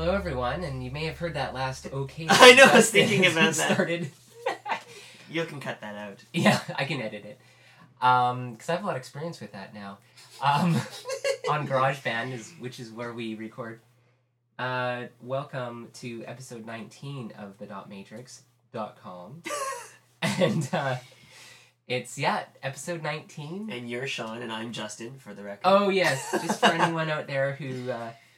Hello, everyone, and you may have heard that last okay. I know, I was thinking about that. Started. You can cut that out. Yeah, I can edit it. Because I have a lot of experience with that now. On GarageBand, which is where we record. Welcome to episode 19 of the .matrix.com. And it's, episode 19. And you're Sean, and I'm Justin, for the record. Oh, yes. Just for anyone out there who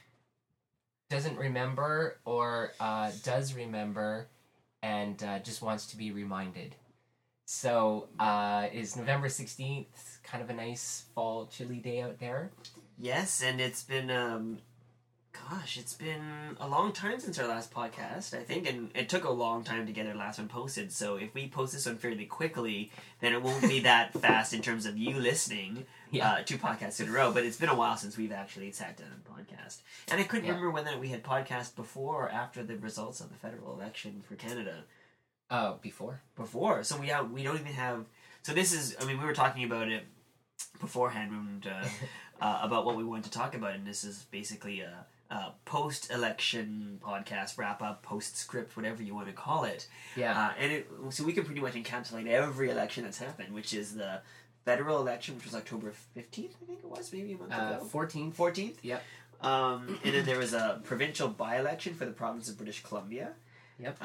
doesn't remember or does remember and just wants to be reminded. So, is November 16th kind of a nice fall chilly day out there? Yes, and it's been, it's been a long time since our last podcast, I think, and it took a long time to get our last one posted, so if we post this one fairly quickly, then it won't be that fast in terms of you listening two podcasts in a row, but it's been a while since we've actually sat down and podcast. And I couldn't remember whether we had podcast before or after the results of the federal election for Canada. Before. Before. So we don't even have... So this is... I mean, we were talking about it beforehand and, about what we wanted to talk about, and this is basically a post-election podcast, wrap-up, post-script, whatever you want to call it. Yeah. So we can pretty much encapsulate every election that's happened, which is the federal election, which was October 15th, I think it was, maybe a month ago. 14th. 14th? Yep. And then there was a provincial by-election for the province of British Columbia. Yep.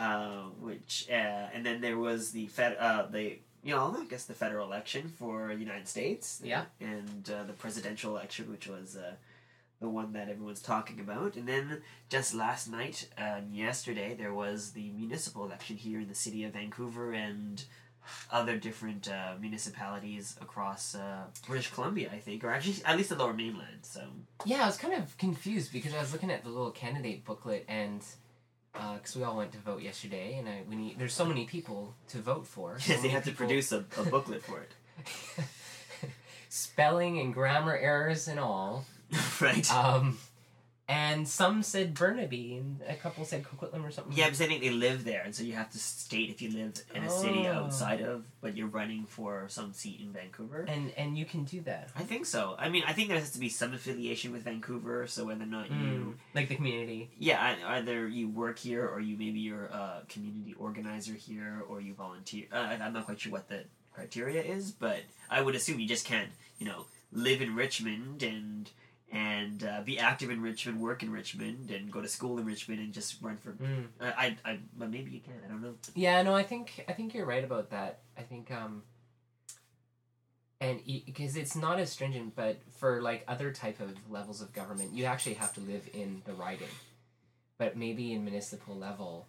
And then there was the federal election for the United States. Yeah. And the presidential election, which was the one that everyone's talking about. And then just last night and yesterday, there was the municipal election here in the city of Vancouver and other different municipalities across British Columbia, I think, or actually at least the Lower Mainland. So yeah, I was kind of confused because I was looking at the little candidate booklet and because we all went to vote yesterday, and there's so many people to vote for. Yes, they have to produce a booklet for it. Spelling and grammar errors and all. Right. And some said Burnaby, and a couple said Coquitlam or something. Yeah, because I think they live there, and so you have to state if you live in a city outside of, but you're running for some seat in Vancouver. And you can do that. I think so. I mean, I think there has to be some affiliation with Vancouver, so whether or not you... Like the community. Yeah, either you work here, or you're a community organizer here, or you volunteer. I'm not quite sure what the criteria is, but I would assume you just can't, live in Richmond and be active in Richmond, work in Richmond, and go to school in Richmond, and just run for... but maybe you can. I don't know. Yeah, no, I think you're right about that. I think, and because it's not as stringent, but for like other type of levels of government, you actually have to live in the riding. But maybe in municipal level,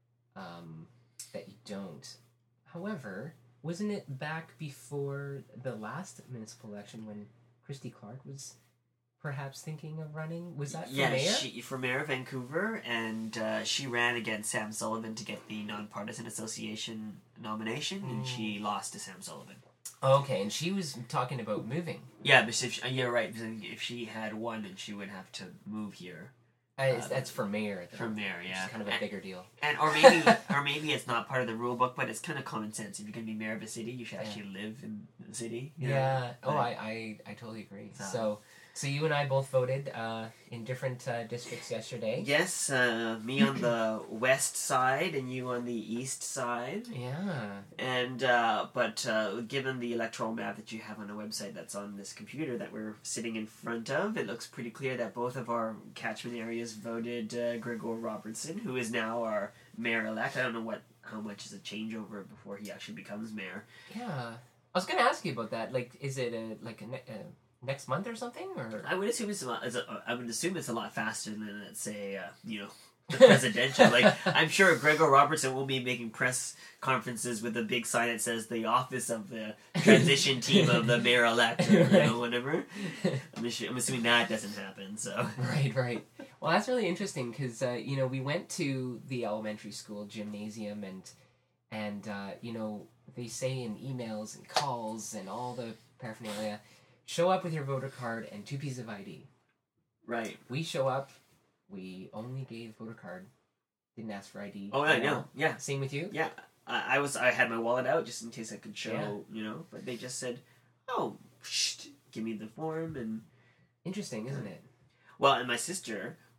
that you don't. However, wasn't it back before the last municipal election when Christy Clark was perhaps thinking of running? Was that for mayor? Yeah, for mayor of Vancouver, and she ran against Sam Sullivan to get the Nonpartisan Association nomination, and she lost to Sam Sullivan. Okay, and she was talking about moving. Yeah, but you're right. If she had won, then she would have to move here. That's for mayor. For mayor, yeah. It's kind of a bigger deal. And or maybe it's not part of the rule book, but it's kind of common sense. If you're going to be mayor of a city, you should actually live in the city. Yeah. But, I totally agree. So you and I both voted in different districts yesterday. Yes, me on the west side and you on the east side. Yeah. And but given the electoral map that you have on a website that's on this computer that we're sitting in front of, it looks pretty clear that both of our catchment areas voted Gregor Robertson, who is now our mayor-elect. I don't know how much is a changeover before he actually becomes mayor. Yeah. I was going to ask you about that. Like, is it next month or something, or I would assume it's a lot faster than, let's say, the presidential. Like, I'm sure Gregor Robertson will be making press conferences with a big sign that says the office of the transition team of the mayor-elect, or whatever. I'm assuming that doesn't happen. So right. Well, that's really interesting because we went to the elementary school gymnasium and they say in emails and calls and all the paraphernalia, show up with your voter card and 2 pieces of ID. Right. We show up. We only gave voter card. Didn't ask for ID. Oh, I know. Yeah. Same with you? Yeah. I had my wallet out just in case I could show, but they just said, give me the form and... Interesting, isn't it? Well, and my sister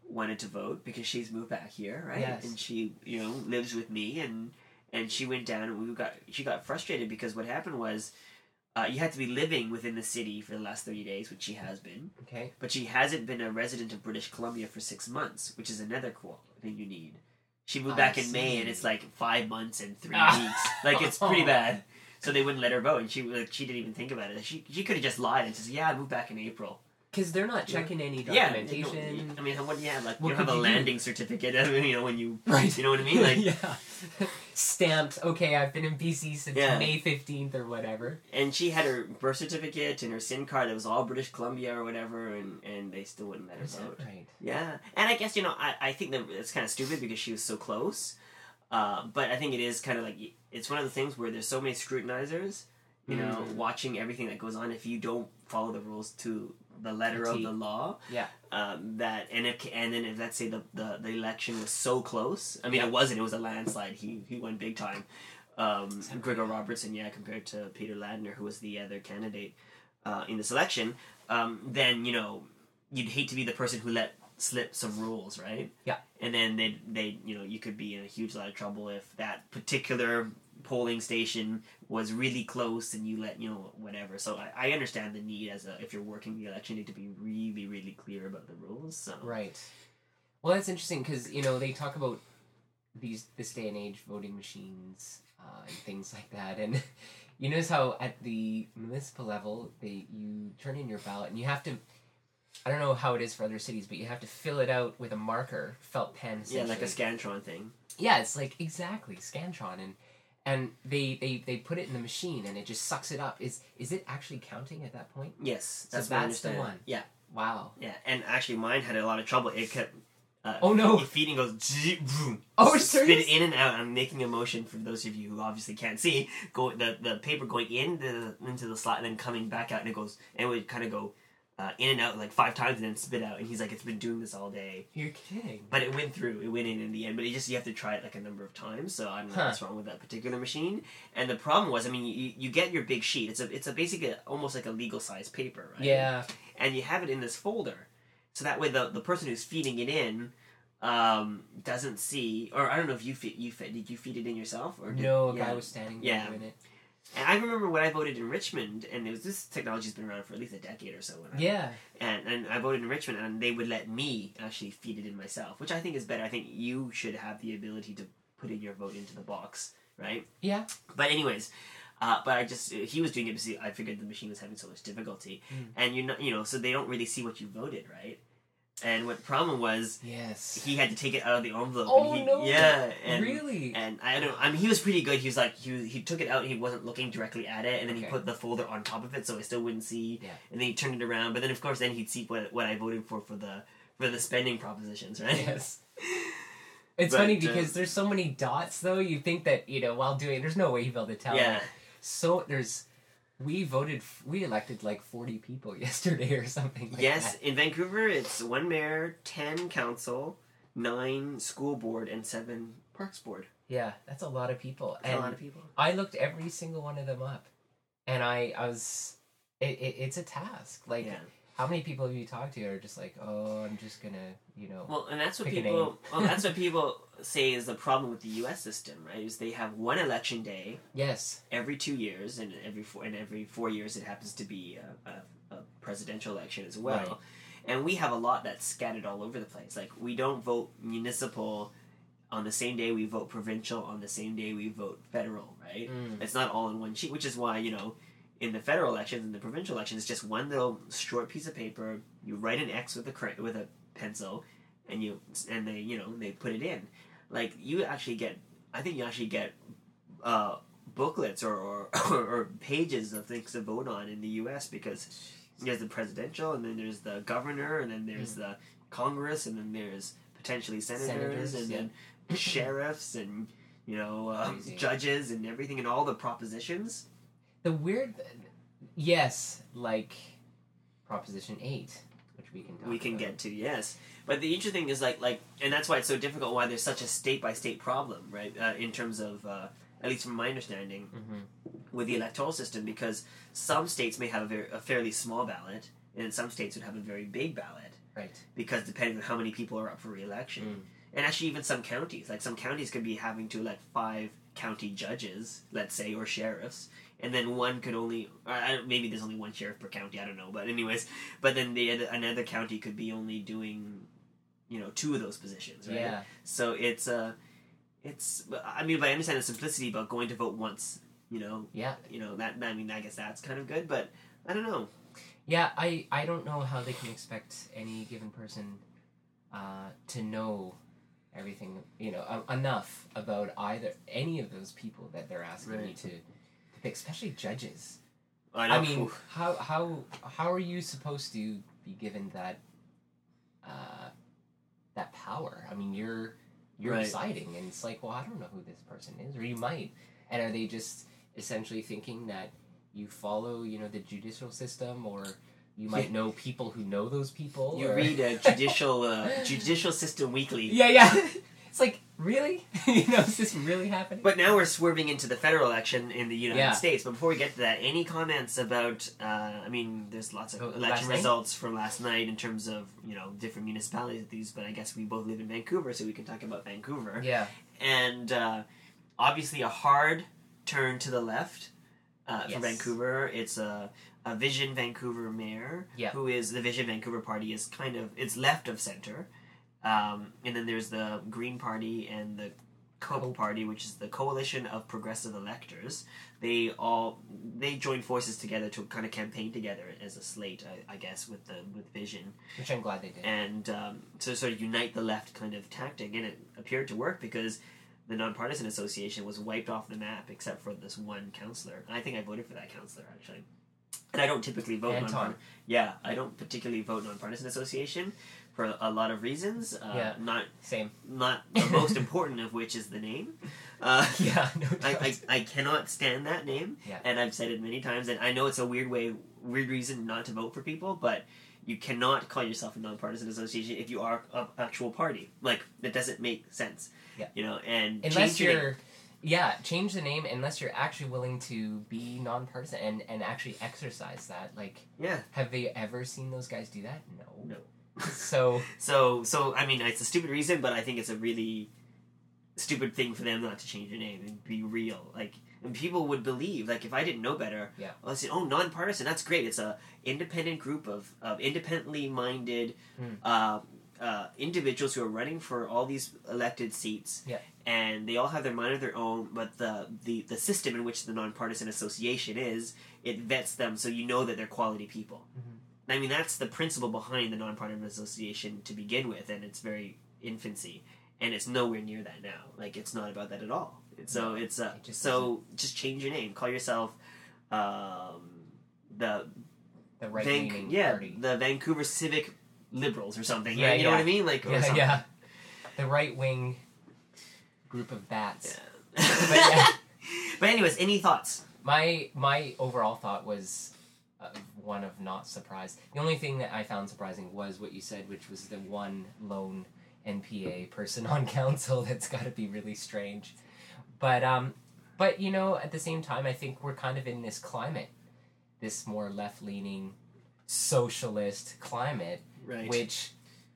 wanted to vote because she's moved back here, right? Yes. And she, lives with me, and she went down, and she got frustrated because what happened was, you had to be living within the city for the last 30 days, which she has been, Okay. but she hasn't been a resident of British Columbia for 6 months, which is another cool thing you need. She moved back in May, and it's like 5 months and 3 weeks. Like, it's pretty bad. So they wouldn't let her vote, and she didn't even think about it. She could have just lied and says, "Yeah, I moved back in April." Because they're not checking any Yeah, documentation. I mean, what do you have? Like, What you don't have could a you do? landing certificate. When you, Right. you know what I mean? Like, yeah. Stamped. Okay, I've been in BC since Yeah. May 15th or whatever. and she had her birth certificate and her SIN card that was all British Columbia or whatever, and they still wouldn't let her Is that vote. right? Yeah, and I guess I think that it's kind of stupid because she was so close. But I think it is kind of like it's one of the things where there's so many scrutinizers, watching everything that goes on. If you don't follow the rules to the letter of the law, Yeah. and then if let's say the election was so close, I mean Yeah. it wasn't. It was a landslide. He won big time. Gregor Robertson, compared to Peter Ladner, who was the other candidate in this election. Then you'd hate to be the person who let slip some rules, right? Yeah. And then they you could be in a huge lot of trouble if that particular polling station was really close and you let whatever. So I understand the need if you're working the election, you need to be really, really clear about the rules. So Right. Well, that's interesting because they talk about this day and age voting machines and things like that, and you notice how at the municipal level you turn in your ballot and you have to. I don't know how it is for other cities, but you have to fill it out with a marker, felt pen. yeah, like a Scantron thing. Yeah, it's like exactly Scantron, and they put it in the machine and it just sucks it up. Is it actually counting at that point? Yes, So that's what I that's the understand. one. Yeah, Wow. yeah, and actually mine had a lot of trouble. It kept. Oh, no. Feeding goes. Oh, spit serious? it in and out. I'm making a motion for those of you who obviously can't see. The paper going into the slot and then coming back out, and it goes and it would kind of go in and out like 5 times and then spit out. And he's like, "It's been doing this all day." You're kidding. But it went through. It went in the end. But you have to try it like a number of times. So I don't know what's wrong with that particular machine. And the problem was, I mean, you get your big sheet. It's a basically almost like a legal size paper, right? Yeah. And you have it in this folder, so that way the person who's feeding it in doesn't see. Or I don't know if did you feed it in yourself or No, a guy was standing there Yeah. doing it. And I remember when I voted in Richmond, and this technology's been around for at least a decade or so. Yeah. And I voted in Richmond, and they would let me actually feed it in myself, which I think is better. I think you should have the ability to put in your vote into the box, right? Yeah. But anyways, he was doing it because I figured the machine was having so much difficulty, and so they don't really see what you voted, right? And what the problem was, Yes. he had to take it out of the envelope. Oh, and no. Yeah, and Really? And I mean, he was pretty good. He was like, he took it out and he wasn't looking directly at it, and then he Okay. put the folder on top of it so I still wouldn't see. Yeah. And then he turned it around, but then of course then he'd see what I voted for the spending propositions, right? Yes. It's But, funny because there's so many dots though. You think that while doing, there's no way he'll be able to tell. Yeah. So we elected like 40 people yesterday or something like Yes, that. in Vancouver it's 1 mayor, 10 council, 9 school board, and 7 parks board. Yeah, that's a lot of people. That's a lot of people. I looked every single one of them up, and I was, it's a task. Like, Yeah. how many people have you talked to are just like, oh, I'm just gonna, Well, and that's what Pick a people. Well, that's what people say is the problem with the U.S. system, right? Is they have one election day yes, every 2 years, and every 4 years it happens to be a presidential election as well. Right. And we have a lot that's scattered all over the place. Like we don't vote municipal on the same day we vote provincial. On the same day we vote federal, right? It's not all in one sheet, which is why in the federal elections and the provincial elections, it's just one little short piece of paper. You write an X with a pencil, and they put it in. Like you actually get, I think you actually get booklets or pages of things to vote on in the U.S. because there's the presidential, and then there's the governor, and then there's the Congress, and then there's potentially senators and then sheriffs and judges and everything and all the propositions. the weird, yes, like Proposition 8, which we can talk We can about. get to, yes. But the interesting thing is like, and that's why it's so difficult. Why there's such a state by state problem, right? In terms of, at least from my understanding, with the electoral system, because some states may have a fairly small ballot, and some states would have a very big ballot. Right. Because depending on how many people are up for re-election. And actually even some counties, like some counties could be having to elect 5 county judges, let's say, or sheriffs, and then one could only, maybe there's only one sheriff per county, I don't know, but anyways, but then another county could be only doing, 2 of those positions, right? Yeah. So it's, I mean, but I understand the simplicity about going to vote once, Yeah. That, I mean, I guess that's kind of good, but I don't know. Yeah, I don't know how they can expect any given person to know everything, enough about any of those people that they're asking Right. you to pick, especially judges. I know. I mean, how are you supposed to be given that that power? I mean, you're Right. deciding, and it's like, well, I don't know who this person is, or you might, and are they just essentially thinking that you follow, the judicial system, or you might know people who know those people? You or... read Judicial System Weekly. Yeah. It's like, really? Is this really happening? But now we're swerving into the federal election in the United Yeah. States. But before we get to that, any comments about, there's lots of election results from last night in terms of, different municipalities, but I guess we both live in Vancouver, so we can talk about Vancouver. Yeah. And obviously a hard turn to the left for Yes. Vancouver. It's a Vision Vancouver mayor, who is, the Vision Vancouver party is it's left of center. And then there's the Green Party and the COPE Party, which is the Coalition of Progressive Electors. They joined forces together to kind of campaign together as a slate, I guess, with Vision. Which I'm glad they did. And to sort of unite the left kind of tactic, and it appeared to work because the Nonpartisan Association was wiped off the map except for this one councillor. And I think I voted for that councillor, actually. And I don't typically vote Anton. I don't particularly vote Nonpartisan Association for a lot of reasons. Same. Not the most important of which is the name. No doubt. I cannot stand that name, and I've said it many times. And I know it's a weird reason not to vote for people, but you cannot call yourself a nonpartisan association if you are an actual party. Like, that doesn't make sense. Yeah. And unless change the name unless you're actually willing to be nonpartisan and actually exercise that. Like, have they ever seen those guys do that? No. So I mean, it's a stupid reason, but I think it's a really stupid thing for them not to change their name and be real. Like, and people would believe, like, if I didn't know better, I'd say, oh, nonpartisan, that's great. It's a independent group of independently minded individuals who are running for all these elected seats. And they all have their mind of their own, but the system in which the nonpartisan association is, it vets them so you know that they're quality people. I mean, that's the principle behind the Nonpartisan Association to begin with, and it's very infancy, and it's nowhere near that now. Like, it's not about that at all. Just change your name. Call yourself the right-leaning party. the Vancouver Civic Liberals or something. Yeah, you know what I mean? Like, the right-wing group of bats. But anyways, any thoughts? My overall thought was one of not surprised. The only thing that I found surprising was what you said, which was the one lone NPA person on council. That's got to be really strange. But at the same time, I think we're kind of in this climate, this more left-leaning socialist climate, right. Which,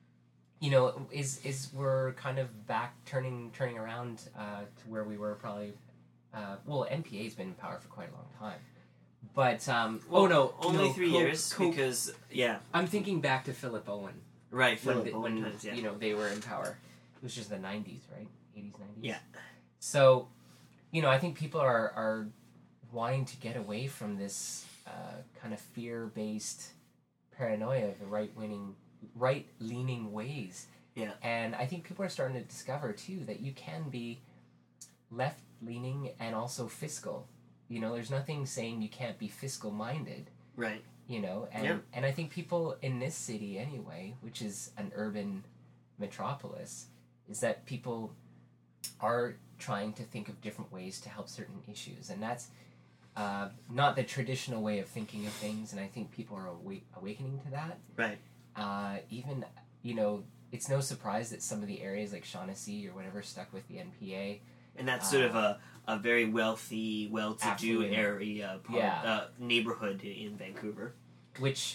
is we're kind of back turning around to where we were probably. NPA's been in power for quite a long time. But, only 3 years, because, I'm thinking back to Philip Owen. Right, when times, they were in power. It was just the 90s, right? 80s, 90s? Yeah. So, I think people are wanting to get away from this kind of fear-based paranoia of the right-leaning ways. Yeah. And I think people are starting to discover, too, that you can be left-leaning and also fiscal. There's nothing saying you can't be fiscal-minded. Right. And I think people in this city anyway, which is an urban metropolis, is that people are trying to think of different ways to help certain issues. And that's not the traditional way of thinking of things, and I think people are awakening to that. Right. Even, it's no surprise that some of the areas like Shaughnessy or whatever stuck with the NPA. And that's sort of a very wealthy, well-to-do absolutely. area, neighborhood in Vancouver. Which,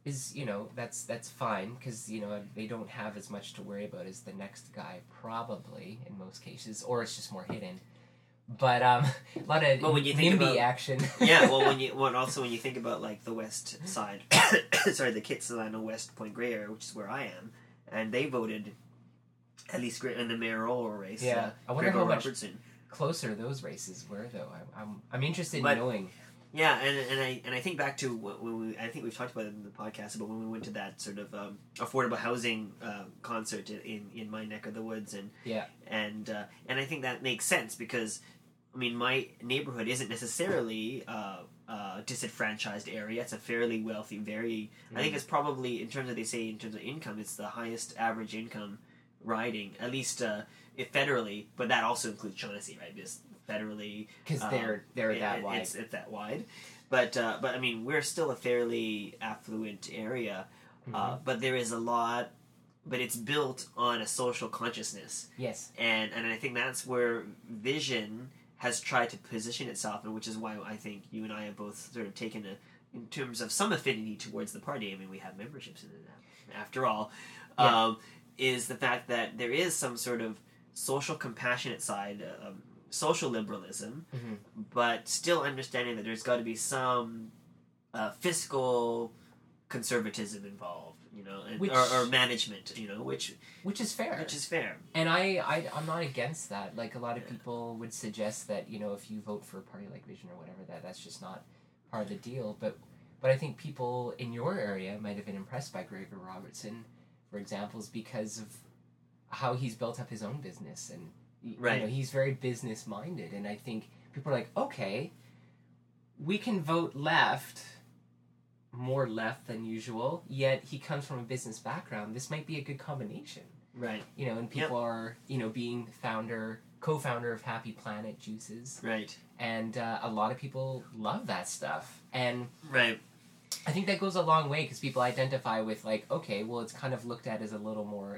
is, that's fine, because they don't have as much to worry about as the next guy, probably, in most cases, or it's just more hidden. But a lot of But when you think NIMBY about- action. Yeah, well, when you think about like the west side, sorry, the Kitsilano West Point Grey area, which is where I am, and they voted at least in the mayoral race. Yeah, I wonder Gregor how much Robertson. closer those races were, though. I'm interested But- in knowing. Yeah, and I think back to when I think we've talked about it in the podcast about when we went to that sort of affordable housing concert in my neck of the woods, and Yeah. and I think that makes sense because I mean my neighborhood isn't necessarily a disenfranchised area. It's a fairly wealthy, I think it's probably in terms of income, it's the highest average income riding, at least if federally, but that also includes Shaughnessy, right? Because federally, Because they're that wide. It's that wide, but I mean we're still a fairly affluent area, but there is a lot, but it's built on a social consciousness, Yes. and I think that's where Vision has tried to position itself, and which is why I think you and I have both sort of taken in terms of some affinity towards the party. I mean, we have memberships in it after all. Yeah. Is the fact that there is some sort of social compassionate side, social liberalism, Mhm. but still understanding that there's got to be some fiscal conservatism involved, and, Which- or management, Which is fair. which is fair. And I'm not against that. Like, a lot of people would suggest that, if you vote for a party like Vision or whatever, that's just not part of the deal. But I think people in your area might have been impressed by Gregor Robertson, for examples, because of how he's built up his own business. And, Right. he's very business-minded. And I think people are like, okay, we can vote left, more left than usual, yet he comes from a business background. This might be a good combination. Right. And people are, being co-founder of Happy Planet Juices, Right. and a lot of people love that stuff. And Right. I think that goes a long way, because people identify with, like, okay, well, it's kind of looked at as a little more,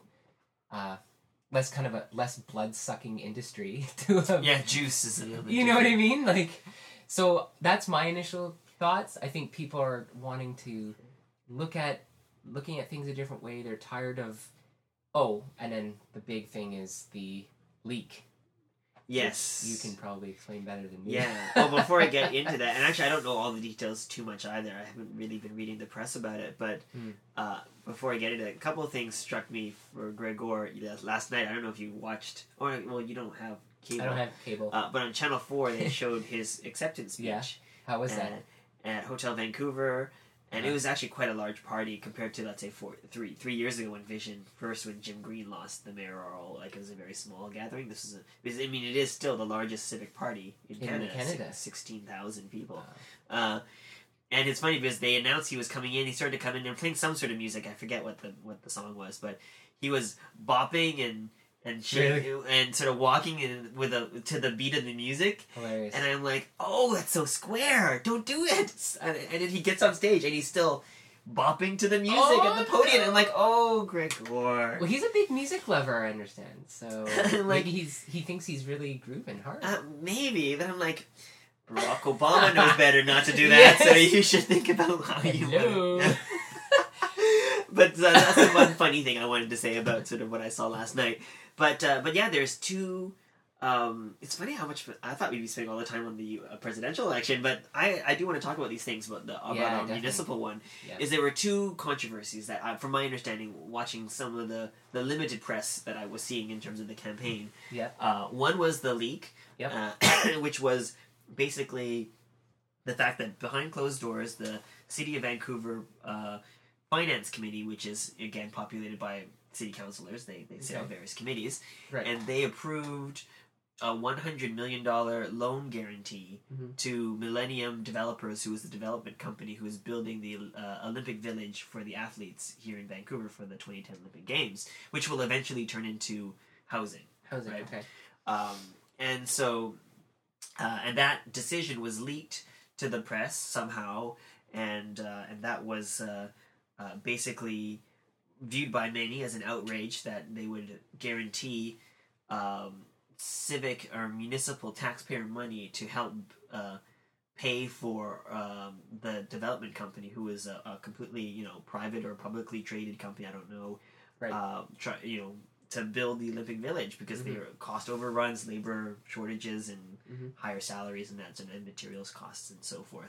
less blood-sucking industry to Yeah, juice is a little bit you know what I different. mean? Like, so that's my initial thoughts. I think people are wanting to looking at things a different way. They're tired of, and then the big thing is the leak. Yes. which you can probably explain better than me. Yeah. Well, before I get into that, and actually I don't know all the details too much either. I haven't really been reading the press about it, but before I get into it, a couple of things struck me for Gregor last night. I don't know if you watched, or well, you don't have cable. I don't have cable. But on Channel 4, they showed his acceptance speech. Yeah. How was that? At Hotel Vancouver, and it was actually quite a large party compared to, let's say, 3 years ago when Jim Green lost the mayoral. Like, it was a very small gathering. This is because I mean it is still the largest civic party in Canada. 16,000 people. Wow. And it's funny because they announced he was coming in. He started to come in and playing some sort of music. I forget what the song was, but he was bopping and shaking and sort of walking in to the beat of the music. Hilarious. And I'm like, oh, that's so square. Don't do it. And then he gets on stage and he's still bopping to the music at the podium. No. I'm like, oh, Gregor. Well, he's a big music lover, I understand. So Like- maybe he thinks he's really grooving hard. Maybe. Then I'm like, Barack Obama knows better not to do that, so you should think about how you Hello. want it. But that's the one funny thing I wanted to say about sort of what I saw last night. But yeah, there's two. It's funny how much I thought we'd be spending all the time on the presidential election, but I do want to talk about these things. But our definitely. municipal one Yeah. is there were two controversies that, from my understanding, watching some of the limited press that I was seeing in terms of the campaign. Yeah. One was the leak, Yep. which was basically the fact that behind closed doors, the City of Vancouver Finance Committee, which is again populated by city councillors, they sit on Okay. various committees, Right. and they approved a $100 million loan guarantee Mhm. to Millennium Developers, who is the development company who is building the Olympic Village for the athletes here in Vancouver for the 2010 Olympic Games, which will eventually turn into housing. How's it? Right. Okay. And so, and that decision was leaked to the press somehow, and that was basically viewed by many as an outrage that they would guarantee civic or municipal taxpayer money to help pay for the development company, who is a completely private or publicly traded company, I don't know, Right. to build the Olympic Village, because Mm-hmm. there are cost overruns, labor shortages, and Mm-hmm. higher salaries and that, and materials costs and so forth.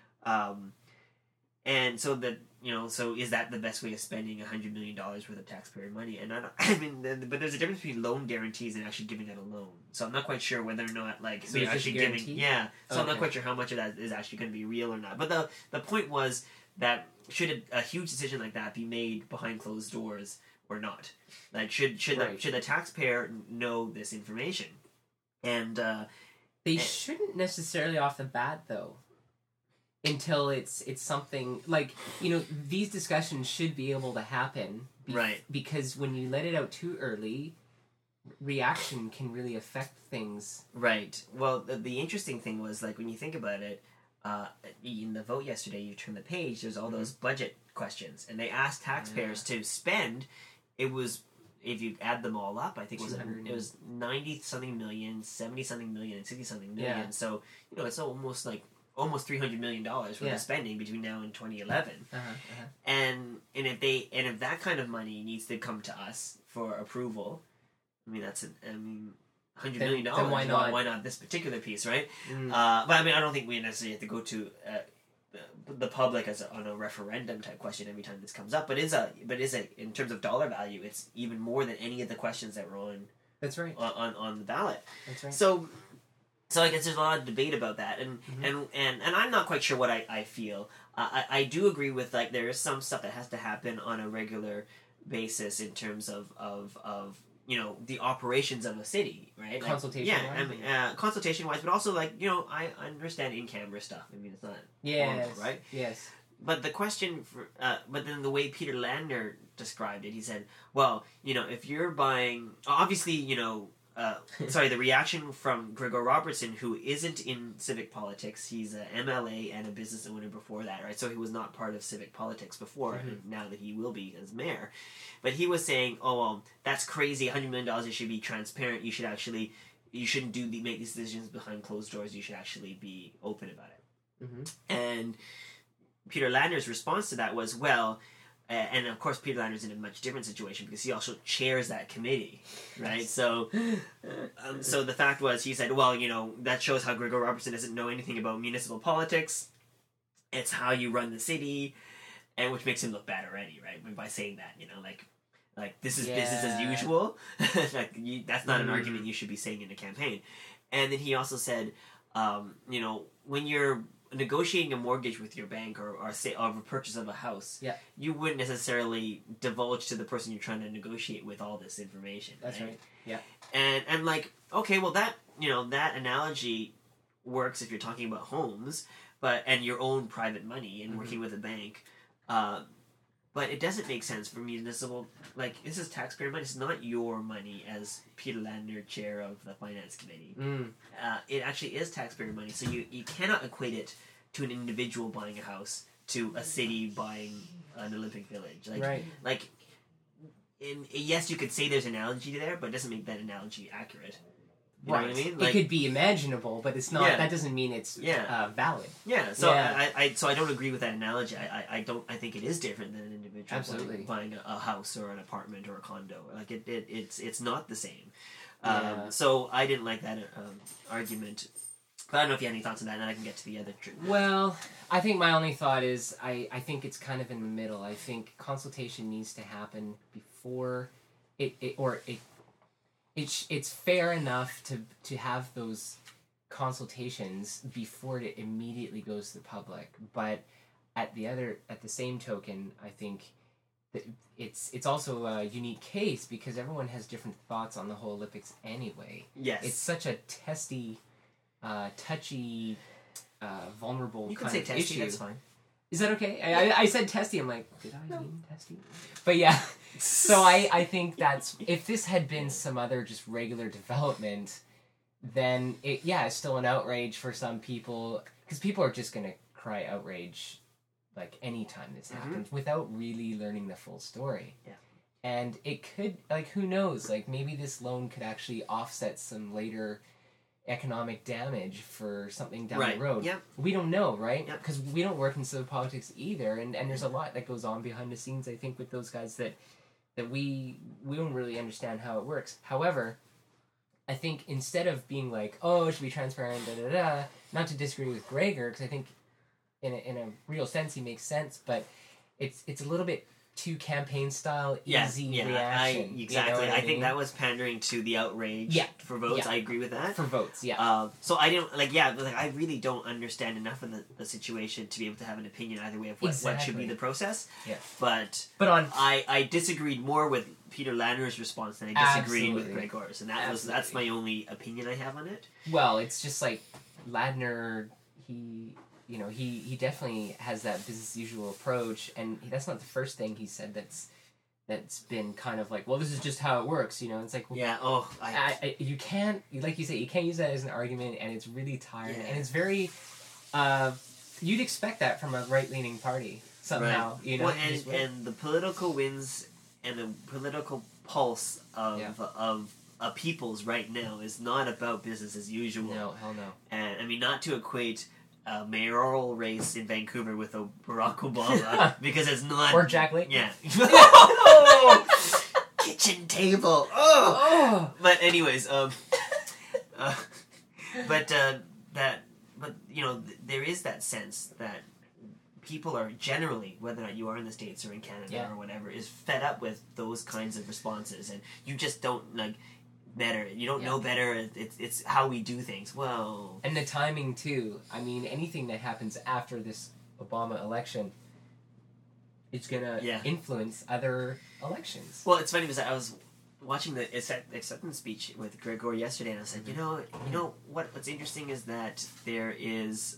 And so that so is that the best way of spending $100 million worth of taxpayer money? And but there's a difference between loan guarantees and actually giving out a loan. So I'm not quite sure whether or not So you're it's just a actually guarantee? giving. Yeah. So I'm not Okay. quite sure how much of that is actually going to be real or not. But the point was that should a huge decision like that be made behind closed doors or not? Like should Right. the taxpayer know this information? And They shouldn't necessarily off the bat, though, until it's something like these discussions should be able to happen, Right. Because when you let it out too early, reaction can really affect things. Right. Well, the interesting thing was, like, when you think about it, in the vote yesterday, you turn the page, there's all those budget questions, and they asked taxpayers to spend. It was, if you add them all up, I think it was 90 something million, 70 something million, and 60 something million. Yeah. So it's almost $300 million worth of spending between now and 2011. And if that kind of money needs to come to us for approval, I mean $100 million. Then why not? Why not this particular piece, right? Mm. But I don't think we necessarily have to go to the public on a referendum type question every time this comes up. But in terms of dollar value, it's even more than any of the questions that were on. That's right. On the ballot. That's right. So I guess there's a lot of debate about that, and I'm not quite sure what I feel. I do agree with, like, there is some stuff that has to happen on a regular basis in terms of the operations of a city, right? Consultation. Consultation wise, but also, I understand in camera stuff. I mean, it's not Yes. horrible, right? Yes. But the question, but then the way Peter Landner described it, he said, well, if you're buying, obviously, the reaction from Gregor Robertson, who isn't in civic politics, he's an MLA and a business owner before that, right? So he was not part of civic politics before, and now that he will be as mayor. But he was saying, oh, well, that's crazy, $100 million, it should be transparent, you shouldn't make these decisions behind closed doors, you should actually be open about it. Mm-hmm. And Peter Landner's response to that was, well, and of course Peter Landner's in a much different situation because he also chairs that committee, right? So the fact was, he said, well, that shows how Gregor Robertson doesn't know anything about municipal politics. It's how you run the city, and which makes him look bad already, right? By saying that, like this is business as usual. That's not an argument you should be saying in a campaign. And then he also said, when you're negotiating a mortgage with your bank or a purchase of a house, you wouldn't necessarily divulge to the person you're trying to negotiate with all this information. That's right. Yeah. And like, okay, well, that that analogy works if you're talking about homes, and your own private money and working with a bank. But it doesn't make sense for municipal, like, this is taxpayer money. It's not your money as Peter Landner, chair of the finance committee. It actually is taxpayer money. So you cannot equate it to an individual buying a house to a city buying an Olympic Village. Like, yes, you could say there's an analogy there, but it doesn't make that analogy accurate. You know what I mean? It could be imaginable, but it's not. Yeah. That doesn't mean it's valid. Yeah. So I don't agree with that analogy. I think it is different than an individual buying a house or an apartment or a condo. Like it's not the same. So I didn't like that argument. But I don't know if you have any thoughts on that, and then I can get to the other truth. Well, I think my only thought is I think it's kind of in the middle. I think consultation needs to happen before it's fair enough to have those consultations before it immediately goes to the public. But at the same token, I think that it's also a unique case because everyone has different thoughts on the whole Olympics anyway. Yes. It's such a testy, touchy, vulnerable you can kind say of testy, issue. that's fine. Is that okay? I said testy. I'm like, did I mean testy? But yeah. So I think that's, if this had been some other just regular development, then it's still an outrage for some people, because people are just going to cry outrage like anytime this happens without really learning the full story. Yeah. And it could, like, who knows, like maybe this loan could actually offset some later economic damage for something down Right. the road. Yep. We don't know, right? Yep. Because we don't work in civil politics either, and there's a lot that goes on behind the scenes, I think, with those guys that we don't really understand how it works. However, I think instead of being like, oh, it should be transparent, not to disagree with Gregor, because I think in a real sense he makes sense, but it's a little bit too campaign style, easy reaction. Exactly. I think mean? that was pandering to the outrage for votes. Yeah. I agree with that. For votes, yeah. So I didn't I really don't understand enough of the situation to be able to have an opinion either way of what should be the process. Yeah. But on I disagreed more with Peter Ladner's response than I disagreed with Absolutely. Gregor's, and that's my only opinion I have on it. well, it's just like Ladner, he definitely has that business as usual approach, and that's not the first thing he said that's been kind of like, well, this is just how it works, It's like, well, Yeah. you can't, like you say, you can't use that as an argument, and it's really tired, Yeah. and it's very, you'd expect that from a right-leaning party somehow, Right. Well, and the political winds and the political pulse of a people's right now is not about business as usual. No, hell no. And I mean, not to equate a mayoral race in Vancouver with a Barack Obama, because it's not. Or Jack Layton. Yeah. Oh! Kitchen table. Oh. Oh! But anyways, there is that sense that people are generally, whether or not you are in the States or in Canada or whatever, is fed up with those kinds of responses, and you just don't better. You don't know better. It's how we do things. Well, and the timing too. I mean, anything that happens after this Obama election, it's gonna influence other elections. Well, it's funny because I was watching the acceptance speech with Gregor yesterday, and I said, you know what's interesting is that there is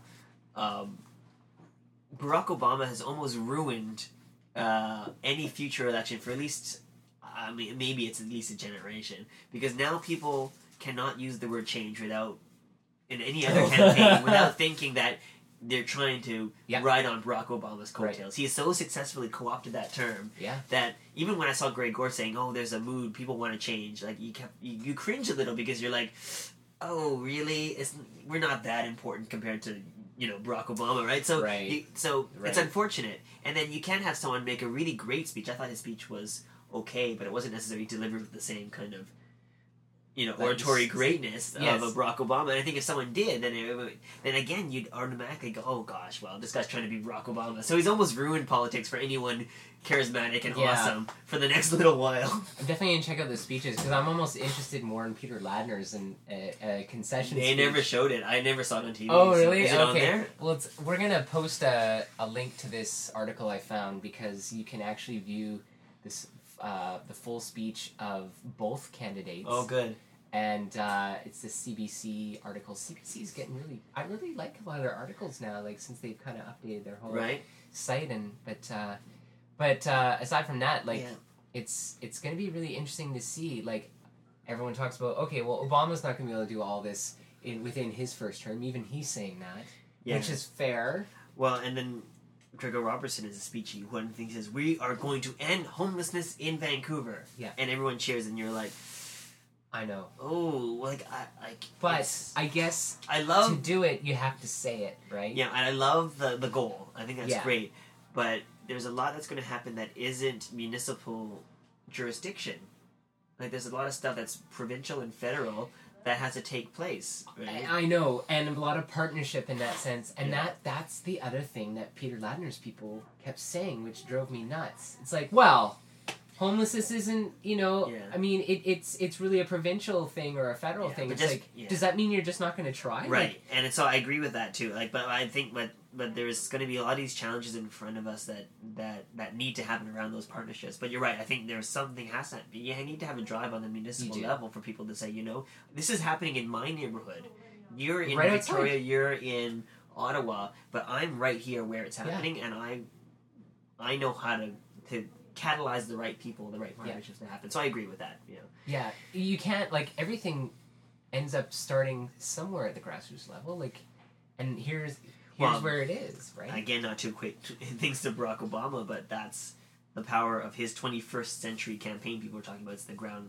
Barack Obama has almost ruined any future election for at least. I mean, maybe it's at least a generation, because now people cannot use the word change without, in any other campaign, without thinking that they're trying to ride on Barack Obama's coattails. Right. He has so successfully co-opted that term that even when I saw Greg Gore saying, "Oh, there's a mood, people want to change," like you cringe a little, because you're like, "Oh, really? We're not that important compared to Barack Obama, right?" So it's unfortunate, and then you can't have someone make a really great speech. I thought his speech was okay, but it wasn't necessarily delivered with the same kind of oratory greatness of a Barack Obama. And I think if someone did, then again you'd automatically go, "Oh gosh, well, this guy's trying to be Barack Obama." So he's almost ruined politics for anyone charismatic and awesome for the next little while. I'm definitely gonna check out the speeches, because I'm almost interested more in Peter Ladner's and concession. They never showed it. I never saw it on TV. Oh, really? So is it on there? Well, we're gonna post a link to this article I found, because you can actually view this. The full speech of both candidates. Oh, good. And it's this CBC article. CBC's getting really... I really like a lot of their articles now, since they've kind of updated their whole site. But aside from that, it's going to be really interesting to see. Everyone talks about, okay, well, Obama's not going to be able to do all this within his first term. Even he's saying that, which is fair. Well, and then Gregor Robertson is a speech. One thing says, "We are going to end homelessness in Vancouver." Yeah. And everyone cheers, and you're like, I know. Oh, But I guess I love to do it, you have to say it, right? Yeah, and I love the goal. I think that's great. But there's a lot that's going to happen that isn't municipal jurisdiction. There's a lot of stuff that's provincial and federal that has to take place. Right? I know, and a lot of partnership in that sense, and that's the other thing that Peter Ladner's people kept saying, which drove me nuts. It's like, well, homelessness isn't, I mean, it's really a provincial thing or a federal thing. It's does that mean you're just not going to try? Right, and so I agree with that too. But I think, but there's going to be a lot of these challenges in front of us that need to happen around those partnerships. But you're right. I think there's something has to be. You need to have a drive on the municipal level for people to say, this is happening in my neighborhood. You're in Victoria. Outside. You're in Ottawa, but I'm right here where it's happening, and I know how to catalyze the right people, the right partnerships to happen. So I agree with that. Yeah, you can't everything ends up starting somewhere at the grassroots level. And here's where it is, right? Again, not to equate things to Barack Obama, but that's the power of his 21st century campaign. People are talking about it's the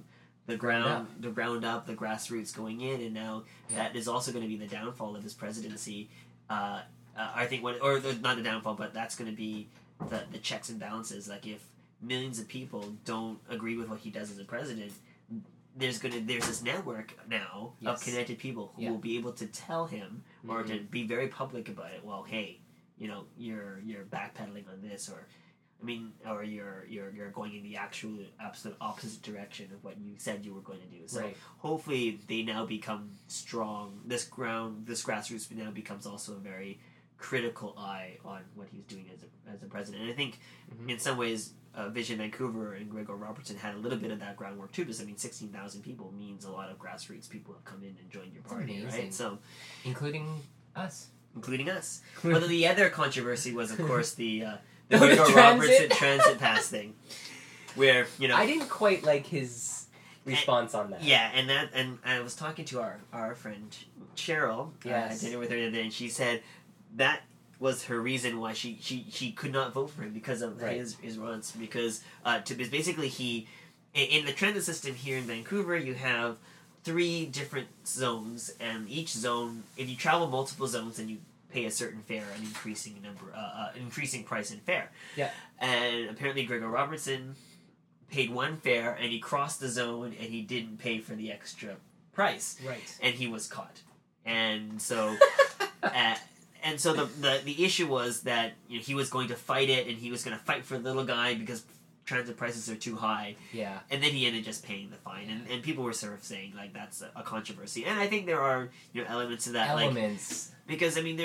the ground up, the grassroots going in, and now that is also going to be the downfall of his presidency. I think not the downfall, but that's going to be the checks and balances. Like if millions of people don't agree with what he does as a president, there's this network now of connected people who will be able to tell him or to be very public about it. Well, hey, you're backpedaling on this, or you're going in the absolute opposite direction of what you said you were going to do. So hopefully they now become strong. This grassroots now becomes also a very critical eye on what he's doing as a president. And I think in some ways Vision Vancouver and Gregor Robertson had a little bit of that groundwork too, because 16,000 people means a lot of grassroots people have come in and joined your party, right? So, including us. Well, the other controversy was, of course, the Gregor Robertson transit pass thing, where I didn't quite like his response on that. Yeah, and I was talking to our friend Cheryl. I did it with her the other day, and she said that was her reason why she could not vote for him, because of his runs. Because basically he, in the transit system here in Vancouver, you have 3 different zones, and each zone, if you travel multiple zones, then you pay a certain fare, an increasing price in fare. Yeah. And apparently Gregor Robertson paid one fare, and he crossed the zone, and he didn't pay for the extra price. Right. And he was caught. And so... And so the issue was that he was going to fight it, and he was going to fight for the little guy because transit prices are too high. Yeah. And then he ended just paying the fine, and people were sort of saying like that's a controversy, and I think there are elements of that. Elements. Like, because it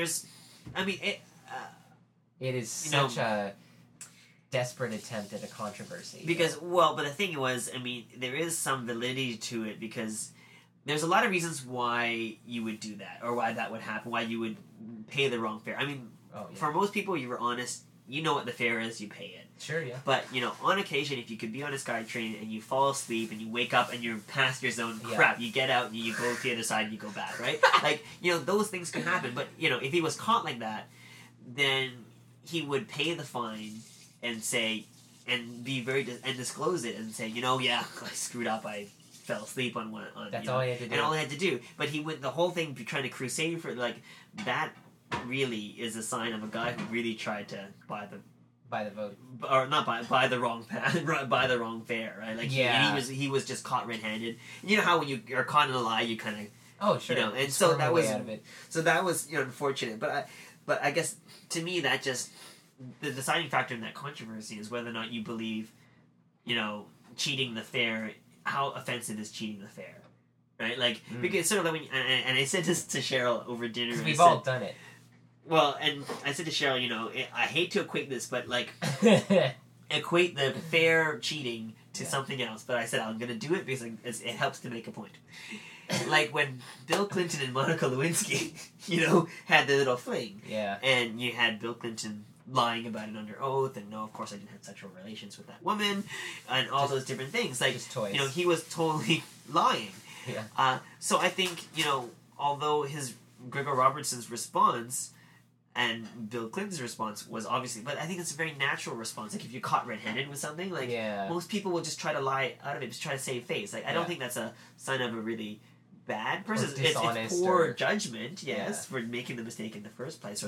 is such a desperate attempt at a controversy. Because but the thing was, there is some validity to it, because there's a lot of reasons why you would do that, or why that would happen, why you would pay the wrong fare. For most people, you were honest, you know what the fare is, you pay it. Sure, yeah. But, on occasion, if you could be on a SkyTrain and you fall asleep and you wake up and you're past your zone, crap, you get out and you go to the other side and you go back, right? Those things can happen. But, if he was caught like that, then he would pay the fine and say, and be and disclose it and say, I screwed up, I fell asleep on one. That's all he had to do. And all he had to do. But he went the whole thing trying to crusade for that. Really is a sign of a guy who really tried to buy the vote, or not buy the wrong path, buy the wrong fare, right? He was just caught red-handed. You know how when you're caught in a lie, you kind of and so that was unfortunate. But I guess to me that just the deciding factor in that controversy is whether or not you believe cheating the fare. How offensive is cheating the fare, right? Because sort of and I said this to Cheryl over dinner. Because we've all done it. Well, and I said to Cheryl, I hate to equate this, but equate the fare cheating to something else. But I said I'm going to do it because it helps to make a point. Like when Bill Clinton and Monica Lewinsky, had the little fling. Yeah. And you had Bill Clinton lying about it under oath, and no, of course I didn't have sexual relations with that woman, and all those different things. Just toys. He was totally lying. Yeah. So I think, although Gregor Robertson's response and Bill Clinton's response was obviously, but I think it's a very natural response. Like if you're caught red-handed with something, most people will just try to lie out of it, just try to save face. I don't think that's a sign of a really bad person. It's poor judgment, for making the mistake in the first place.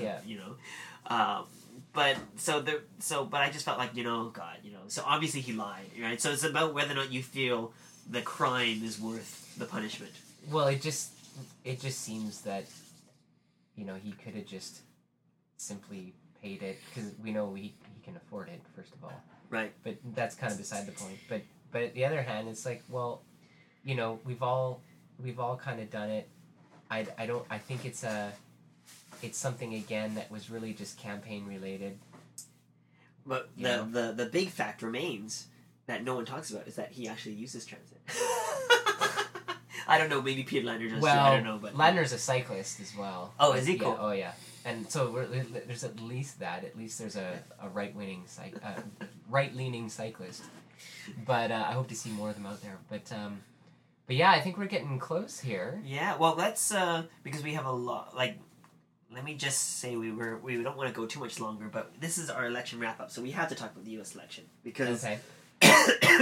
But I just felt like, so obviously he lied, right? So it's about whether or not you feel the crime is worth the punishment. Well, it just seems that, he could have just simply paid it, because we know he can afford it, first of all. Right. But that's kind of beside the point. But on the other hand, it's like, well, we've all kind of done it. I think it's something, again, that was really just campaign related. But the big fact remains that no one talks about is that he actually uses transit. I don't know, maybe Peter Ladner does too, I don't know. But Ladner's a cyclist as well. Oh, is he? Cool. Yeah, oh, yeah. And so there's at least that. At least there's a right-leaning cyclist. But I hope to see more of them out there. But yeah, I think we're getting close here. Yeah, well, let's, because we have a lot, let me just say we don't want to go too much longer, but this is our election wrap-up, so we have to talk about the U.S. election, because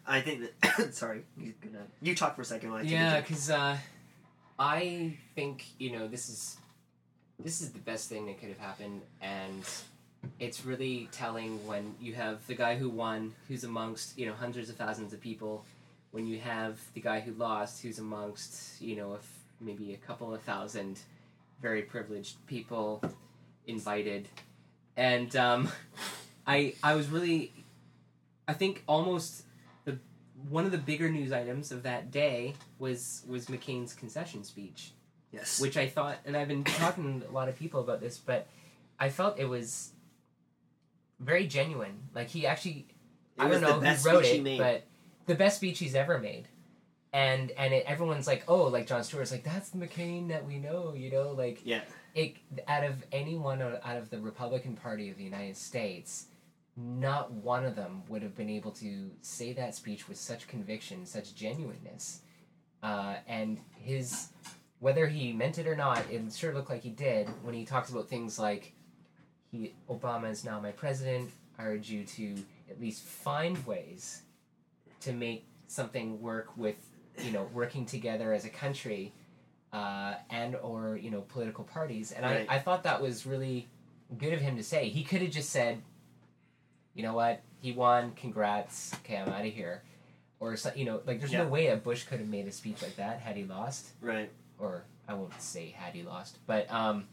I think that... Sorry. You talk for a second while I take a Yeah, drink. because I think, this is the best thing that could have happened, and it's really telling when you have the guy who won, who's amongst, hundreds of thousands of people, when you have the guy who lost, who's amongst, maybe a couple of thousand very privileged people invited. And I was really, I think almost one of the bigger news items of that day was McCain's concession speech. Yes. Which I thought, and I've been talking to a lot of people about this, but I felt it was very genuine. Like, he actually, I don't know who wrote it, but the best speech he's ever made. And everyone's like, oh, like Jon Stewart's like, that's the McCain that we know, like, yeah. Out of anyone out of the Republican Party of the United States, not one of them would have been able to say that speech with such conviction, such genuineness. And whether he meant it or not, it sure looked like he did when he talks about things like, Obama is now my president, I urge you to at least find ways to make something work with, working together as a country, and or, political parties. And right. I thought that was really good of him to say. He could have just said, you know what, he won, congrats, okay, I'm out of here. Or, there's no way a Bush could have made a speech like that had he lost. Right. Or, I won't say had he lost, but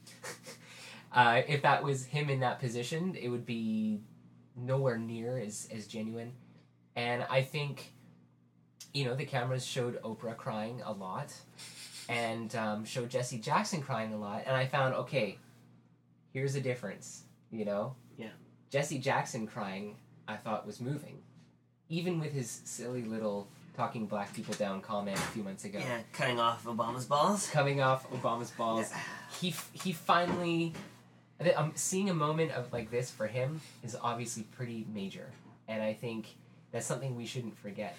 if that was him in that position, it would be nowhere near as genuine. And I think, the cameras showed Oprah crying a lot, and showed Jesse Jackson crying a lot, and I found, okay, here's the difference, Yeah. Jesse Jackson crying, I thought, was moving. Even with his silly little talking black people down comment a few months ago. Yeah, cutting off Obama's balls. Yeah. He finally... seeing a moment of like this for him is obviously pretty major. And I think that's something we shouldn't forget.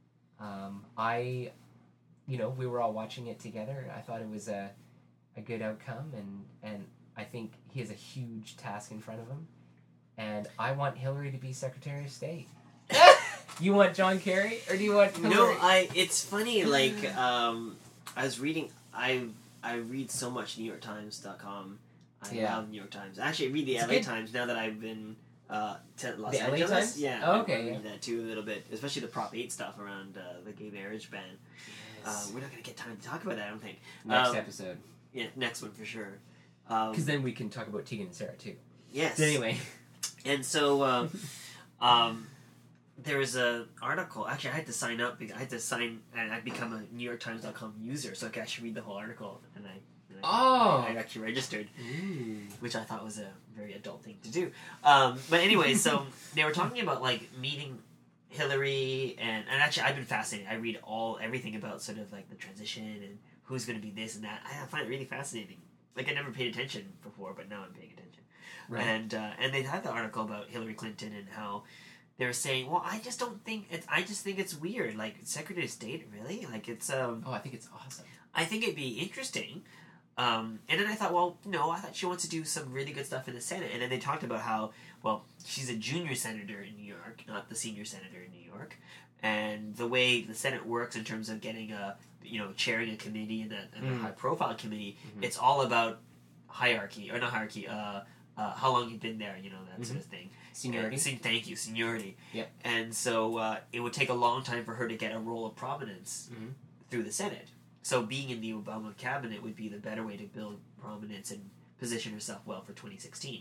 We were all watching it together, and I thought it was a good outcome, and I think he has a huge task in front of him. And I want Hillary to be Secretary of State. You want John Kerry, or do you want Hillary? No, it's funny, like, I was reading, I read so much NewYorkTimes.com. I love New York Times. Actually, I read the LA Times now that I've been to Los Angeles. LA Times? Yeah, oh, okay. I read that too a little bit, especially the Prop 8 stuff around the gay marriage ban. Yes. We're not going to get time to talk about that, I don't think. Next episode. Yeah, next one for sure. Because then we can talk about Tegan and Sarah too. Yes. Anyway. And so, there was an article. Actually, I had to sign up. And I become a NewYorkTimes.com user, so I could actually read the whole article. And I actually registered, which I thought was a very adult thing to do. But anyway, so they were talking about like meeting Hillary, and actually I've been fascinated. I read everything about sort of like the transition and who's going to be this and that. I find it really fascinating. Like I never paid attention before, but now I'm paying attention. Right. And they had the article about Hillary Clinton and how they were saying, well, I just think it's weird. Like Secretary of State, really? Like it's I think it's awesome. I think it'd be interesting. And then I thought, well, no, I thought she wants to do some really good stuff in the Senate. And then they talked about how, well, she's a junior senator in New York, not the senior senator in New York. And the way the Senate works in terms of getting chairing a committee and a high-profile committee, it's all about hierarchy, or not hierarchy, how long you've been there, that sort of thing. Seniority. Thank you, seniority. Yep. And so it would take a long time for her to get a role of prominence through the Senate. So being in the Obama cabinet would be the better way to build prominence and position herself well for 2016.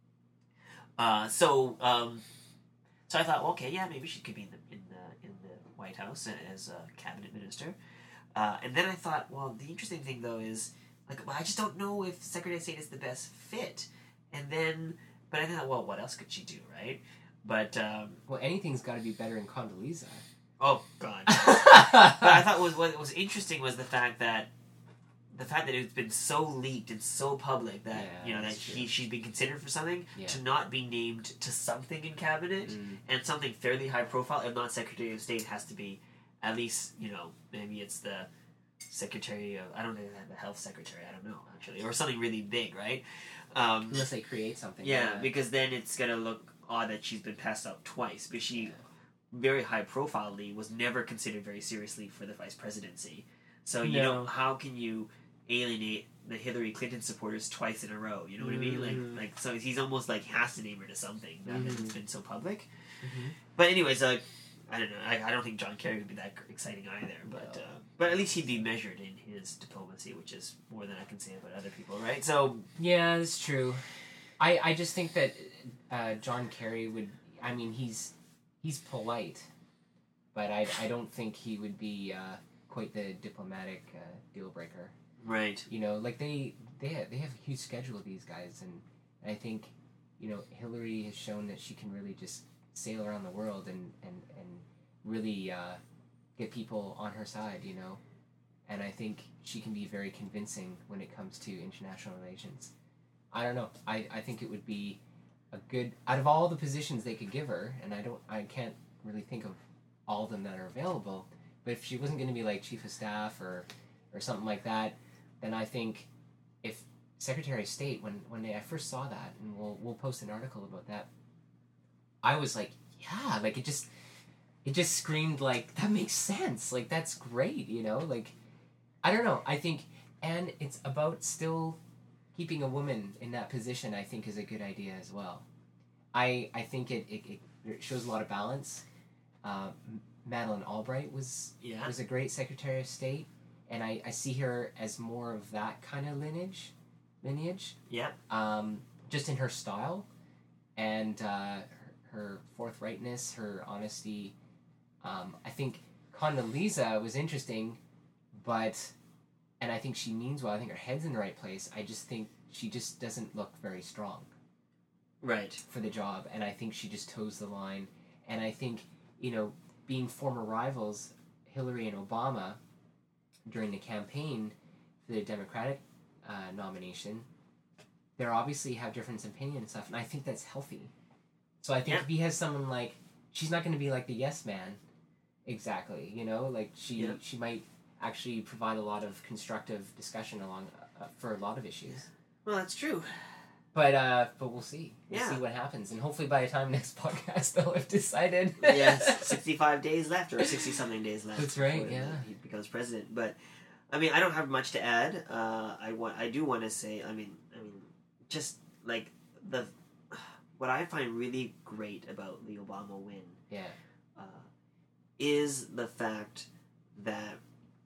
So I thought, well, okay, yeah, maybe she could be in the White House as a cabinet minister. And then I thought, well, the interesting thing though is, like, well, I just don't know if Secretary of State is the best fit. But I thought, well, what else could she do, right? But well, anything's got to be better than Condoleezza. Oh God! But I thought what was interesting was the fact that it's been so leaked and so public that that she's been considered for something to not be named to something in cabinet and something fairly high profile. If not Secretary of State, has to be at least maybe it's the Secretary of, I don't know, the Health Secretary. I don't know actually, or something really big, right? Unless they create something. Yeah, because then it's gonna look odd that she's been passed up twice, but she very high profiledly, was never considered very seriously for the vice presidency. So you No. know, how can you alienate the Hillary Clinton supporters twice in a row? You know what I mean? Like so he's almost like has to name her to something now that it's been so public. But anyways, I don't know. I don't think John Kerry would be that exciting either. But at least he'd be measured in his diplomacy, which is more than I can say about other people, right? So Yeah, that's true. I just think that John Kerry would. I mean, he's polite, but I don't think he would be quite the diplomatic deal breaker. right, You know, like they have a huge schedule, these guys, and I think, you know, Hillary has shown that she can really just sail around the world and really get people on her side, you know, and I think she can be very convincing when it comes to international relations. I don't know. I think it would be a good, out of all the positions they could give her, and I can't really think of all of them that are available, but if she wasn't going to be like chief of staff or something like that, then I think if Secretary of State, when I first saw that, and we'll post an article about that, I was like, yeah, like it just screamed like, that makes sense, like that's great, you know, like I don't know, I think, and it's about still keeping a woman in that position, I think is a good idea as well. I think it shows a lot of balance. Madeleine Albright was a great Secretary of State, and I see her as more of that kind of lineage. yeah, Just in her style, and her forthrightness, her honesty. I think Condoleezza was interesting, and I think she means well. I think her head's in the right place. I just think she just doesn't look very strong right, for the job, and I think she just toes the line. And I think, you know, being former rivals, Hillary and Obama, during the campaign for the Democratic nomination, they obviously have different opinion and stuff, and I think that's healthy. So I think if he has someone like, she's not going to be like the yes man, exactly, you know, like she might actually provide a lot of constructive discussion along for a lot of issues. Well, that's true. But we'll see. We'll see what happens, and hopefully by the time next podcast they'll have decided. Yes, 65 days left, or 60-something days left. That's right. Yeah, he becomes president. But I mean, I don't have much to add. I do want to say, I mean, just like what I find really great about the Obama win, is the fact that,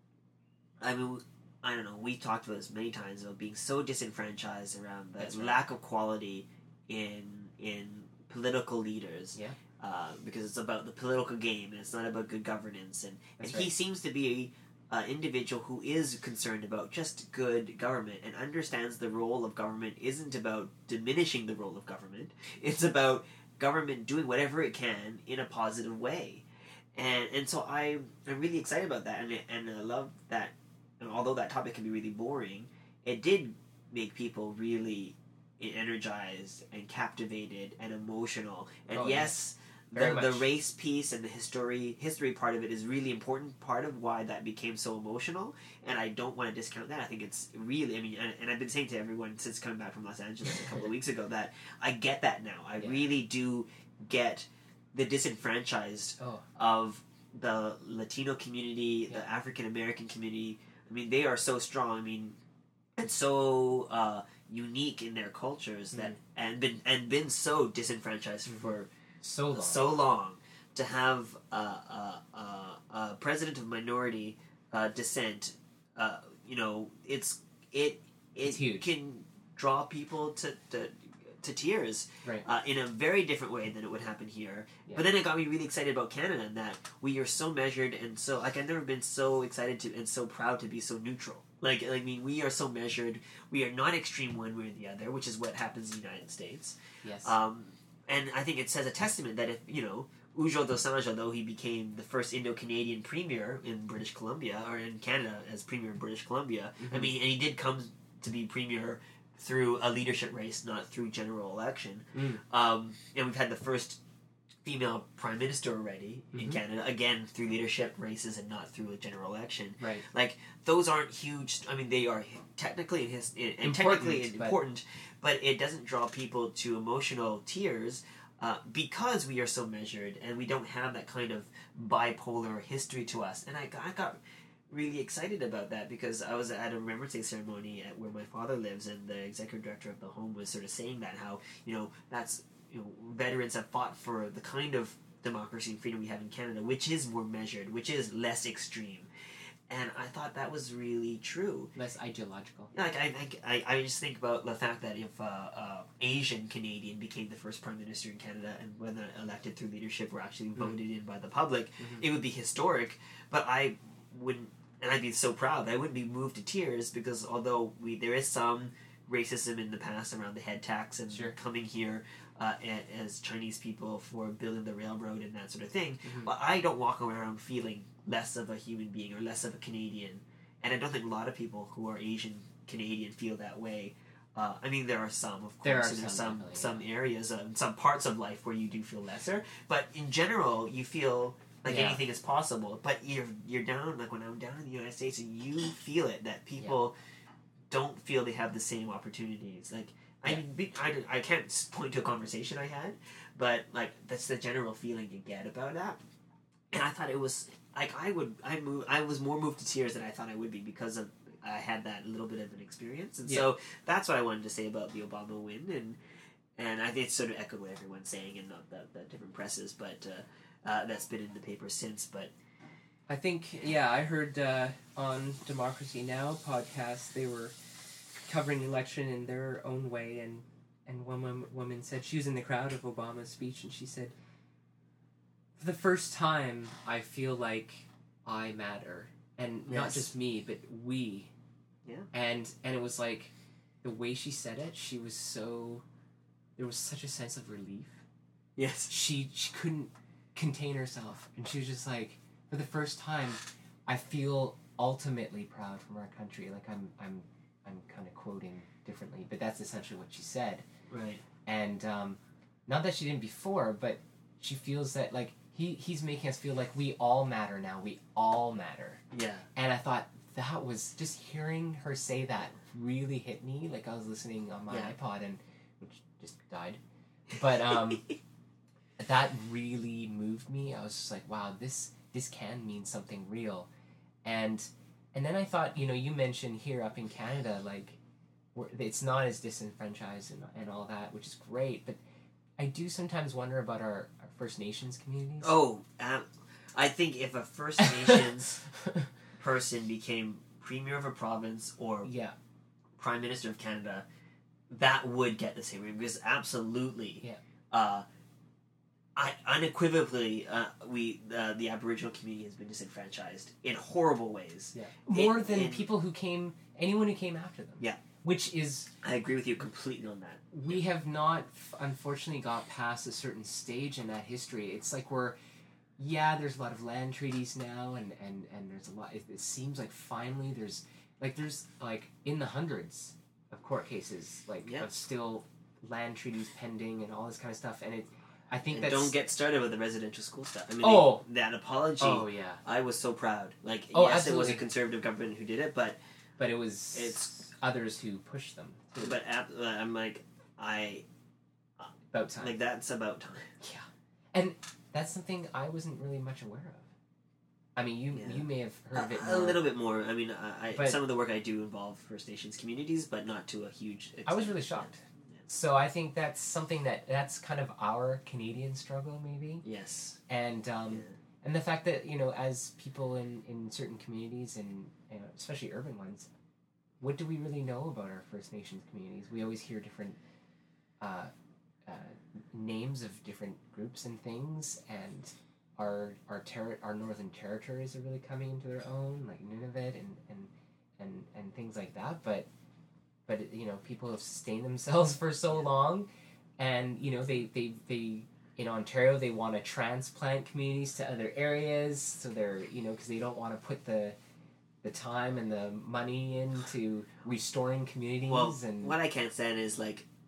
I mean, I don't know, we talked about this many times about being so disenfranchised around the lack of quality in political leaders. Yeah. Because it's about the political game and it's not about good governance. And he seems to be an individual who is concerned about just good government and understands the role of government isn't about diminishing the role of government. It's about government doing whatever it can in a positive way. And so I'm really excited about that. And I love that. And although that topic can be really boring, it did make people really energized and captivated and emotional. And the race piece and the history part of it is really important part of why that became so emotional. And I don't want to discount that. I think it's really, I mean, and I've been saying to everyone since coming back from Los Angeles a couple of weeks ago that I get that now. I really do get the disenfranchised of the Latino community, the African American community. I mean, they are so strong. I mean, and so unique in their cultures that and been so disenfranchised for so long. To have a president of minority descent, you know, it's huge. Can draw people to tears in a very different way than it would happen here. But then it got me really excited about Canada and that we are so measured and so, like, I've never been so excited to and so proud to be so neutral. Like, I mean, we are so measured. We are not extreme one way or the other, which is what happens in the United States. Yes. And I think it says a testament that if, you know, Ujo Dosanjh, though he became the first Indo-Canadian premier in British Columbia, or in Canada as premier in British Columbia, I mean, and he did come to be premier through a leadership race, not through general election. And we've had the first female prime minister already in Canada, again, through leadership races and not through a general election. Right. Like, those aren't huge, I mean, they are technically important, but it doesn't draw people to emotional tears. because we are so measured and we don't have that kind of bipolar history to us. And I got really excited about that because I was at a Remembrance Day ceremony at where my father lives, and the executive director of the home was sort of saying that how, that's, veterans have fought for the kind of democracy and freedom we have in Canada, which is more measured, which is less extreme. And I thought that was really true. Less ideological. Like I just think about the fact that if Asian Canadian became the first prime minister in Canada, and when they're elected through leadership were actually voted in by the public, it would be historic. But I wouldn't, and I'd be so proud. I wouldn't be moved to tears because although there is some racism in the past around the head tax and coming here as Chinese people for building the railroad and that sort of thing, but I don't walk around feeling less of a human being or less of a Canadian. And I don't think a lot of people who are Asian Canadian feel that way. I mean, there are some, of course, and there's some areas, some parts of life where you do feel lesser. But in general, you feel like anything is possible. But you're down, like when I'm down in the United States, and you feel it, that people don't feel they have the same opportunities. Like, I can't point to a conversation I had, but like that's the general feeling you get about that. And I thought it was like I was more moved to tears than I thought I would be because I had that little bit of an experience, and so that's what I wanted to say about the Obama win, and I think it's sort of echoed what everyone's saying in the different presses, but that's been in the paper since. But I think I heard on Democracy Now! Podcast they were covering the election in their own way, and one woman said, she was in the crowd of Obama's speech, and she said, for the first time, I feel like I matter. And not just me, but we. Yeah. And it was like, the way she said it, there was such a sense of relief. Yes. She couldn't contain herself. And she was just like, for the first time, I feel ultimately proud from our country. Like, I'm kind of quoting differently, but that's essentially what she said. Right. And not that she didn't before, but she feels that, like, he's making us feel like we all matter now. We all matter. Yeah. And I thought that was, just hearing her say that really hit me. Like, I was listening on my iPod, which just died. But that really moved me. I was just like, wow, this can mean something real. And then I thought, you mentioned here up in Canada, like, it's not as disenfranchised and all that, which is great, but I do sometimes wonder about our First Nations communities. Oh, I think if a First Nations person became Premier of a province or Prime Minister of Canada, that would get the same rate, because absolutely, unequivocally, the Aboriginal community has been disenfranchised in horrible ways. Yeah, more than anyone who came after them. Yeah. Which is... I agree with you completely on that. We have not, unfortunately, got past a certain stage in that history. It's like there's a lot of land treaties now, and there's a lot... It seems like finally there's in the hundreds of court cases, of still land treaties pending and all this kind of stuff, and I think that don't get started with the residential school stuff. I mean, that apology. Oh yeah, I was so proud. Yes, absolutely. It was a conservative government who did it, but it's others who pushed them. But I'm like, about time. Like, that's about time. Yeah, and that's something I wasn't really much aware of. I mean, you may have heard of it more. A little bit more. I mean, some of the work I do involve First Nations communities, but not to a huge extent. I was really shocked. So I think that's something that's kind of our Canadian struggle, maybe. Yes. And and the fact that, as people in certain communities, and especially urban ones, what do we really know about our First Nations communities? We always hear different names of different groups and things, and our northern territories are really coming into their own, like Nunavut and things like that. But people have sustained themselves for so long, and they in Ontario they want to transplant communities to other areas, so they're because they don't want to put the time and the money into restoring communities. Well, and what I can't stand is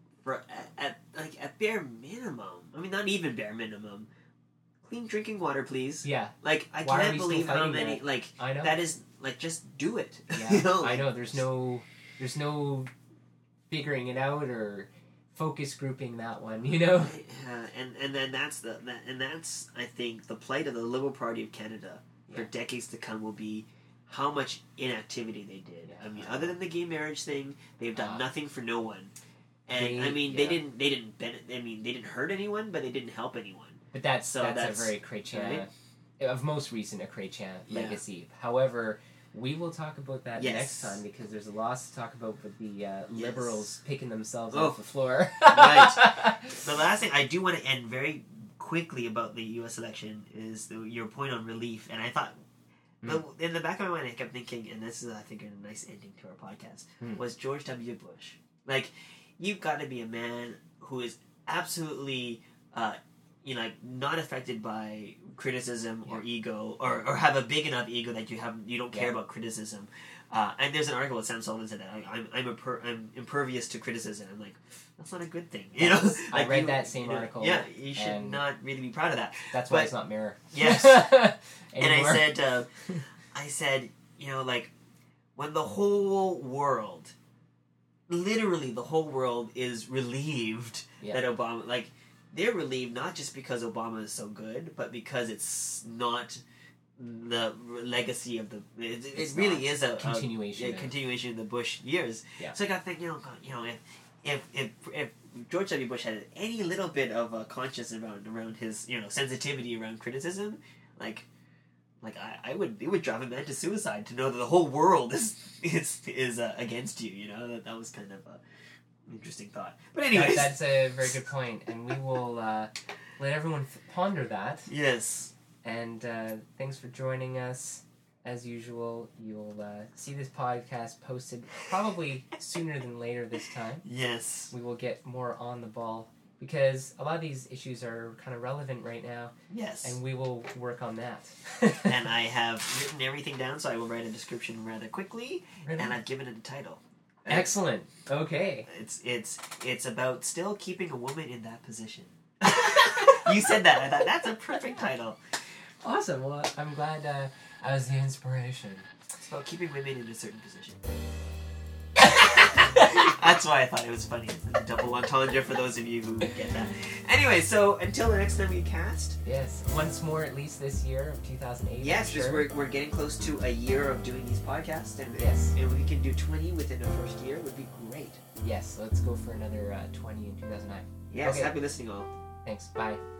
at bare minimum. I mean, not even bare minimum. Clean drinking water, please. Yeah. I can't believe how many that? I know. That is just do it. Yeah. I know. There's no figuring it out or focus grouping that one, you know? And then that's I think the plight of the Liberal Party of Canada for decades to come will be how much inactivity they did. I mean, other than the gay marriage thing, they've done nothing for no one. And they didn't hurt anyone, but they didn't help anyone. But that's a very Chrétien, right? of most recent a Chrétien legacy. However, we will talk about that next time because there's a lot to talk about with the Liberals picking themselves off the floor. Right. The last thing I do want to end very quickly about the U.S. election is your point on relief, and I thought. In the back of my mind, I kept thinking, and this is, I think, a nice ending to our podcast, was George W. Bush. Like, you've got to be a man who is absolutely, not affected by criticism or ego, or have a big enough ego that you don't care about criticism. And there's an article that Sam Sullivan said that I'm impervious to criticism. I'm like, that's not a good thing, you know. I read that same article. Yeah, you should not really be proud of that. That's why it's not Mirror. Yes. And I said, when the whole world, literally the whole world is relieved that Obama, they're relieved not just because Obama is so good, but because it's not the legacy of the. It really is a continuation of the Bush years. Yeah. So I got to think, if George W. Bush had any little bit of conscience around his sensitivity around criticism, it would drive a man to suicide to know that the whole world is against you. That was kind of a interesting thought. But anyways, that's a very good point, and we will let everyone ponder that. Yes. And thanks for joining us. As usual, you'll see this podcast posted probably sooner than later this time. Yes. We will get more on the ball because a lot of these issues are kind of relevant right now. Yes. And we will work on that. And I have written everything down, so I will write a description rather quickly, and I've given it a title. Excellent. Okay. It's about still keeping a woman in that position. You said that. I thought that's a perfect title. Awesome. Well, I'm glad I was the inspiration. It's about keeping women in a certain position. That's why I thought it was funny. It's a double entendre for those of you who get that. Anyway, so until the next time we cast. Yes. Once more, at least this year of 2008. Yes, because we're getting close to a year of doing these podcasts. And if we can do 20 within the first year, it would be great. Yes. Let's go for another 20 in 2009. Yes. Okay. Happy listening, all. Thanks. Bye.